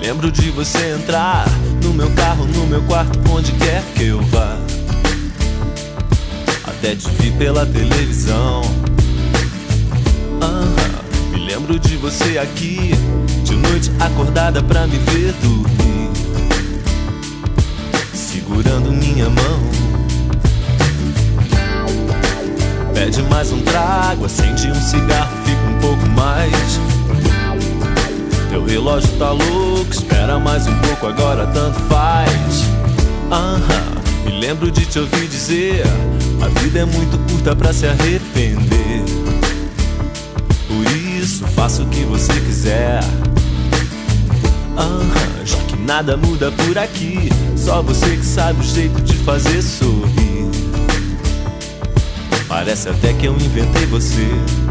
lembro de você entrar no meu carro, no meu quarto, onde quer que eu vá. Até te vi pela televisão. Me lembro de você aqui, de noite acordada pra me ver dormir, segurando minha mão. Pede mais um trago, acende um cigarro, fica um pouco mais. Teu relógio tá louco, espera mais um pouco, agora tanto faz. Me lembro de te ouvir dizer: a vida é muito curta pra se arrepender, por isso faça o que você quiser. Já que nada muda por aqui, só você que sabe o jeito de fazer sorrir. Parece até que eu inventei você.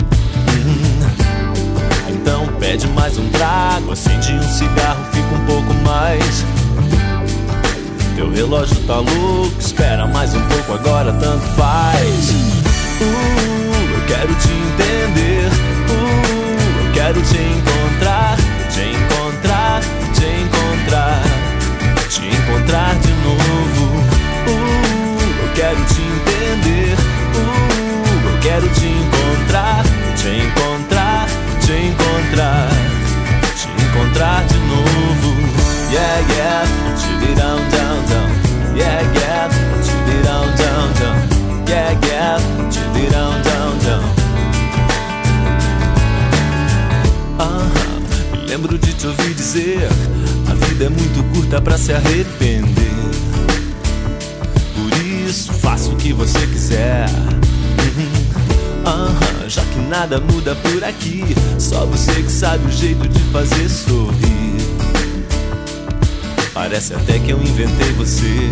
Então pede mais um trago, acende um cigarro, fica um pouco mais. Teu relógio tá louco, espera mais um pouco, agora tanto faz. Eu quero te entender, eu quero te encontrar, te encontrar, te encontrar, te encontrar de novo. Eu quero te entender, eu quero te encontrar, te encontrar, te encontrar, te encontrar de novo. Yeah, yeah, chili down, down, down. Yeah, yeah, chili down, down, down. Yeah, yeah, chili down, down, down. Me lembro de te ouvir dizer: a vida é muito curta pra se arrepender, por isso faça o que você quiser. Já que nada muda por aqui, só você que sabe o jeito de fazer sorrir. Parece até que eu inventei você,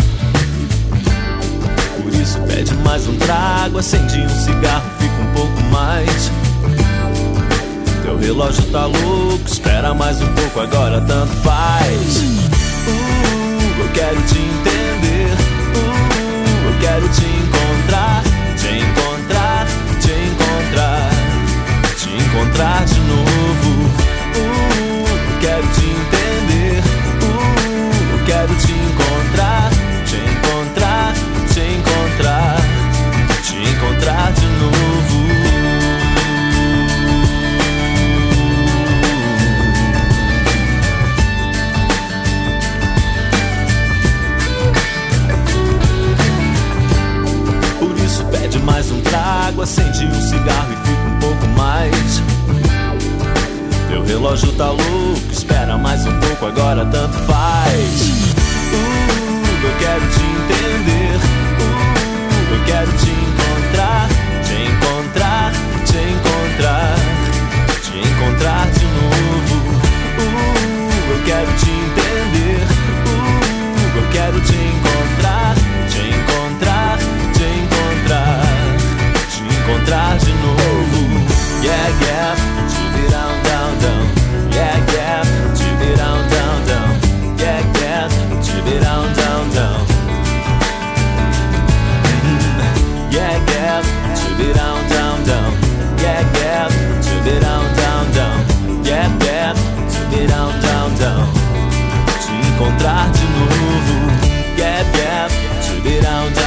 por isso pede mais um trago, acende um cigarro, fica um pouco mais. Teu relógio tá louco, espera mais um pouco, agora tanto faz. Eu quero te entender, eu quero te encontrar, te encontrar, te encontrar, te encontrar de novo. Eu quero te entender, eu quero te encontrar, te encontrar, te encontrar, te encontrar de novo. Por isso pede mais um trago, acende um cigarro e fica um pouco mais. Teu relógio tá louco, espera mais um pouco, agora tanto faz. Eu quero te entender, eu quero te encontrar, te encontrar, te encontrar, te encontrar de novo. Eu quero te entender, eu quero te encontrar, te encontrar, te encontrar, te encontrar de novo. Yeah, yeah, chili down, down, down. Yeah, yeah, chili down, down, down. Yeah, yeah, chili down, down, down. Yeah, yeah, chili down, down, down. Yeah, yeah, chili down, down, down. Yeah, yeah, chili down, down, down. Te encontrar de novo. Yeah, yeah, chili down, down.